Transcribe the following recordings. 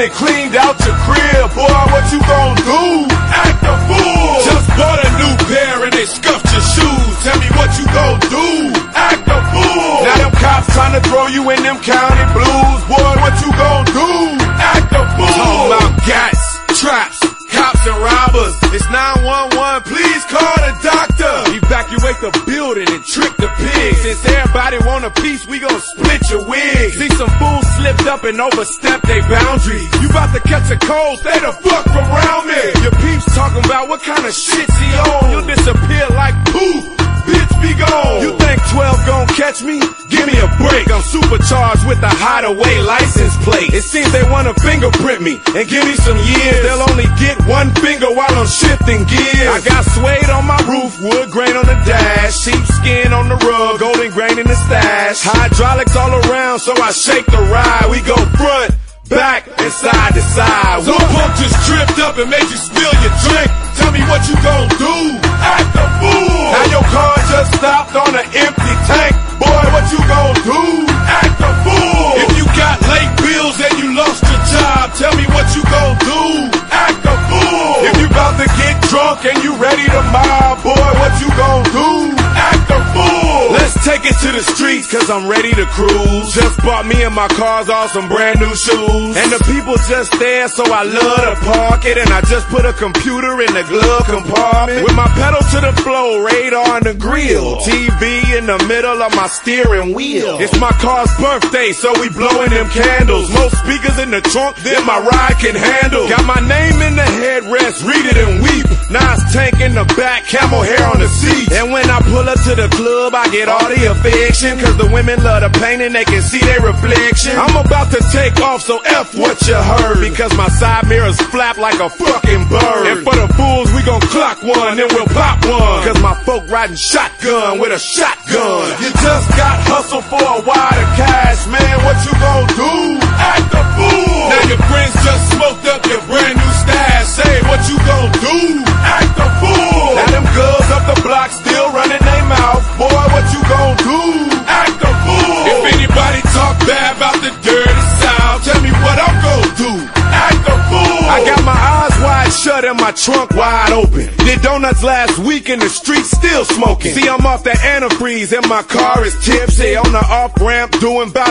and cleaned out your crib. Boy, what you gon' do? Act a fool. Just bought a new pair and they scuffed your shoes. Tell me what you gon' do? Act a fool. Now them cops trying to throw you in them county blues. Boy, what you gon' do? Act a fool. Talking about gats, traps, cops and robbers. It's 911, please call the doctor. Evacuate the building and trick the pigs. Since everybody want a piece, we gon' split your wig. See some fools slipped up and overstepped their boundaries. You about to catch a cold, stay the fuck from around me. Your peeps talking about what kind of shit she on. You'll disappear like poof. Bitch, be gone. You think 12 gon' catch me? Give me a break. I'm supercharged with a hideaway license plate. It seems they wanna fingerprint me and give me some years. They'll only get one finger while I'm shifting gears. I got suede on my roof, wood grain on the dash, sheepskin on the rug, golden grain in the stash. Hydraulics all around, so I shake the ride. We go front, back, and side to side. One pump just tripped up and made you spill your drink. Tell me what you gon' do? Act a fool. Now your car just stopped on an empty tank. Boy, what you gon' do? Act a fool. If you got late bills and you lost your job, tell me what you gon' do? Act a fool. If you about to get drunk and you ready to mob, boy, what you gon' do? Act a fool. Let's take it to the streets, cause I'm ready to cruise. Just bought me and my cars all some brand new shoes. And the people just there, so I love to park it. And I just put a computer in the glove compartment. With my pedal to the floor, radar on the grill, TV in the middle of my steering wheel. It's my car's birthday, so we blowing them candles. Most speakers in the trunk than my ride can handle. Got my name in the headrest, read it and weep. Nas tank in the back, camel hair on the seat. And when I pull up to the club, I get all the affection, cause the women love the pain and they can see their reflection. I'm about to take off, so F what you heard, because my side mirrors flap like a fucking bird. And for the fools, we gon' clock one, then we'll pop one, cause my folk riding shotgun with a shotgun. You just got hustle for a wad of cash, man, what you gon' do? Act a fool. Now your friends just smoked up your brand new stash. Say what you gon' do? Act a fool. Now them girls up the block still running their mouth. Boy, what you gon' do? Act a fool. If anybody talk bad about the dirty South, tell me what I'm gon' do? Act a fool. I got my eyes wide shut and my trunk wide open. Did donuts last week in the street, still smoking. See, I'm off the antifreeze and my car is tipsy. On the off-ramp, doing about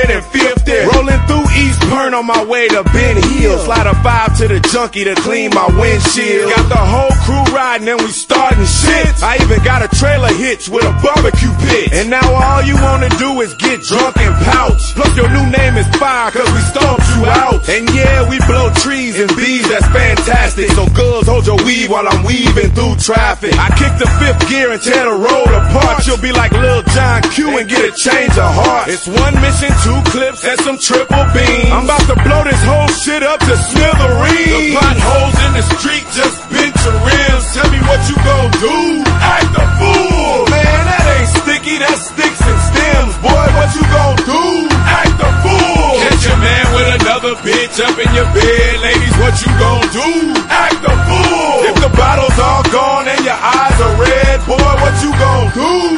150. Rolling through East Pern on my way to Ben Hill. Slide a 5 to the junkie to clean my windshield. Got the whole crew riding and we starting shit. I even got a trailer hitch with a barbecue pit. And now all you wanna do is get drunk and pouch. Plus your new name is Fire, cause we stomped you out. And yeah, we blow trees and bees, that's fantastic. So girls, hold your weave while I'm weaving through traffic. I kick the 5th gear and tear the road apart. You'll be like Lil John Q and get a change of heart. It's 1 mission, 2 clips, and some triple beams. I'm about to blow this whole shit up to smithereens. The potholes in the street just bent your rims. Tell me what you gon' do? Act a fool. Man, that ain't sticky, that's sticks and stems. Boy, what you gon' do? Act a fool. Catch your man with another bitch up in your bed. Ladies, what you gon' do? Act a fool. If the bottle's all gone and your eyes are red, boy, what you gon' do?